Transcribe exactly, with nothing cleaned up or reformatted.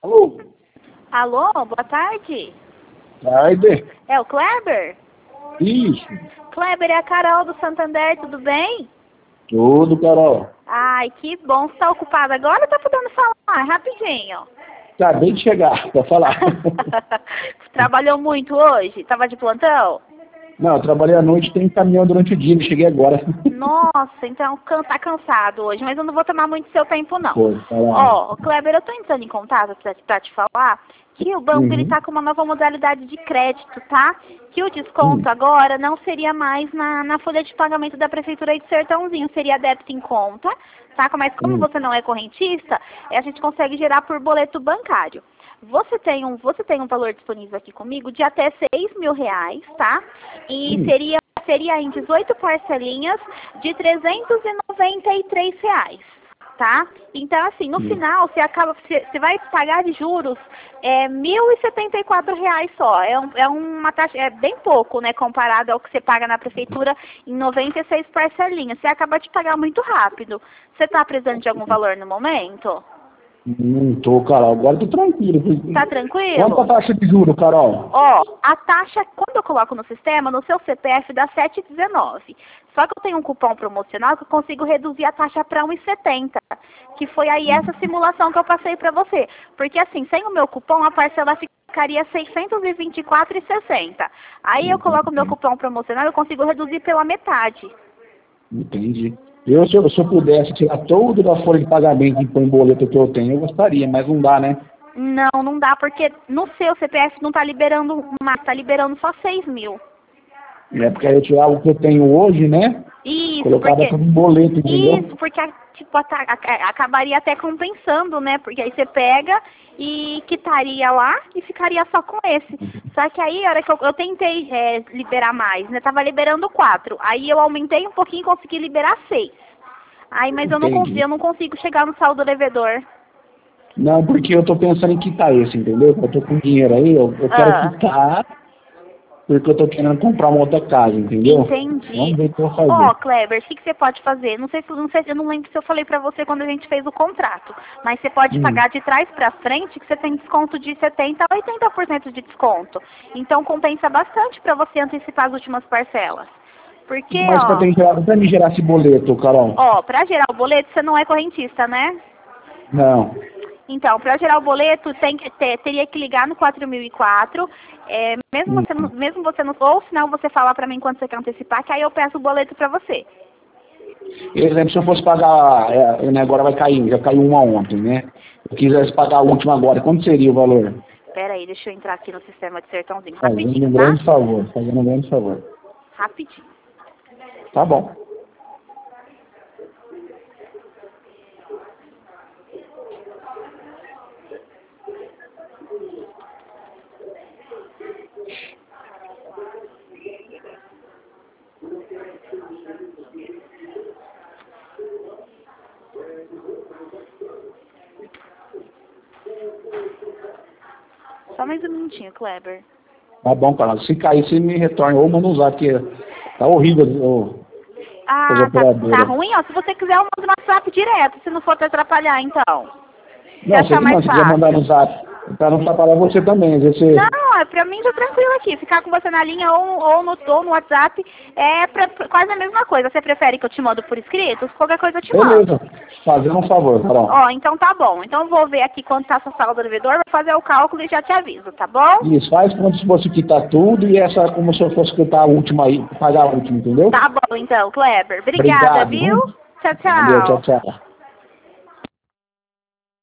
Alô? Alô, boa tarde. Tarde. É o Kleber? Isso. Kleber, é a Carol do Santander, tudo bem? Tudo, Carol. Ai, que bom. Você tá ocupado agora ou tá podendo falar? Rapidinho. Acabei de chegar pra falar. Trabalhou muito hoje? Tava de plantão? Não, eu trabalhei à noite, tem caminhão durante o dia, cheguei agora. Nossa, então can- tá cansado hoje, mas eu não vou tomar muito seu tempo, não. Pô, tá lá. Ó, Kleber, eu tô entrando em contato pra, pra te falar que o banco ele Uhum. tá com uma nova modalidade de crédito, tá? Que o desconto Hum. agora não seria mais na, na folha de pagamento da Prefeitura aí de Sertãozinho, seria débito em conta, tá? Mas como Hum. você não é correntista, a gente consegue gerar por boleto bancário. Você tem um, você tem um valor disponível aqui comigo de até seis mil reais, tá? E Hum. seria, seria em dezoito parcelinhas de trezentos e noventa e três reais, tá? Então, assim, no Hum. final, você acaba, você, você vai pagar de juros é, mil e setenta e quatro reais só. É, um, é uma taxa, é bem pouco, né, comparado ao que você paga na prefeitura em noventa e seis parcelinhas. Você acaba de pagar muito rápido. Você está precisando de algum valor no momento? Não tô, Carol. Agora tô tranquilo. Tá tranquilo? Quanto a taxa de juros, Carol? Ó, a taxa, quando eu coloco no sistema, no seu C P F dá sete vírgula dezenove. Só que eu tenho um cupom promocional que eu consigo reduzir a taxa para um e setenta, que foi aí essa simulação que eu passei para você. Porque assim, sem o meu cupom, a parcela ficaria seiscentos e vinte e quatro reais e sessenta centavos. Aí eu coloco o meu cupom promocional e eu consigo reduzir pela metade. Entendi. Eu, se eu, se eu pudesse tirar todo da folha de pagamento e pôr em boleto que eu tenho, eu gostaria, mas não dá, né? Não, não dá, porque no seu C P F não está liberando mais, está liberando só seis mil. É porque aí eu tirava o que eu tenho hoje, né? Isso, Colocava porque... tudo em boleto, entendeu? Isso, porque tipo, a- a- acabaria até compensando, né? Porque aí você pega e quitaria lá e ficaria só com esse. Só que aí, a hora que eu, eu tentei é, liberar mais, né? Tava liberando quatro. Aí eu aumentei um pouquinho e consegui liberar seis. Aí, mas eu não Entendi. consigo, eu não consigo chegar no saldo devedor. Não, porque eu tô pensando em quitar esse, entendeu? Eu tô com dinheiro aí, eu, eu quero Ah. quitar, porque eu tô querendo comprar uma outra casa, entendeu? Entendi. Vamos ver o que eu vou Ó, fazer. Kleber, o que, que você pode fazer? Não sei se não sei, eu não lembro se eu falei pra você quando a gente fez o contrato, mas você pode Hum. pagar de trás pra frente, que você tem desconto de setenta a oitenta por cento de desconto. Então compensa bastante pra você antecipar as últimas parcelas. Porque, Mas pra, ó, ter, pra me gerar esse boleto, Carol? ó, pra gerar o boleto você não é correntista, né? Não. Então, para gerar o boleto, tem que ter, teria que ligar no quatro mil e quatro, é, mesmo, Hum. você, não- mesmo você não, ou senão você falar para mim quando você quer antecipar, que aí eu peço o boleto para você. Exemplo, se eu fosse pagar, é, né, agora vai cair, já caiu uma ontem, né? Se eu quisesse pagar a última agora, quanto seria o valor? Pera aí, deixa eu entrar aqui no sistema de Sertãozinho, Fazendo rapidinho, um tá? grande favor, fazendo um grande favor. Rapidinho. Tá bom. Só mais um minutinho, Kleber. Tá bom, Carol. Se cair, você me retorna. Ou manda um zap, que tá horrível o Ah, as tá, tá operadoras. ruim? Ó, se você quiser, eu mando no WhatsApp direto, se não for te atrapalhar, então. Se Não, você achar que não, mais se quiser mandar fácil. no zap, pra não atrapalhar você também. Às vezes você... Não, é pra mim tá tranquilo aqui. Ficar com você na linha ou, ou, no, ou no WhatsApp é pra, pra- quase a mesma coisa. Você prefere que eu te mando por escrito? Qualquer coisa eu te mando. Beleza. Fazendo um favor, Carol. Ó, então tá bom. Então eu vou ver aqui quanto tá a sua saldo do devedor, vou fazer o cálculo e já te aviso, tá bom? Isso, faz como se fosse quitar tudo e essa como se eu fosse quitar a última aí, pagar a última, entendeu? Tá bom então, Kleber. Obrigada, Obrigado. viu? Viu? Tchau, Valeu, tchau, tchau. tchau.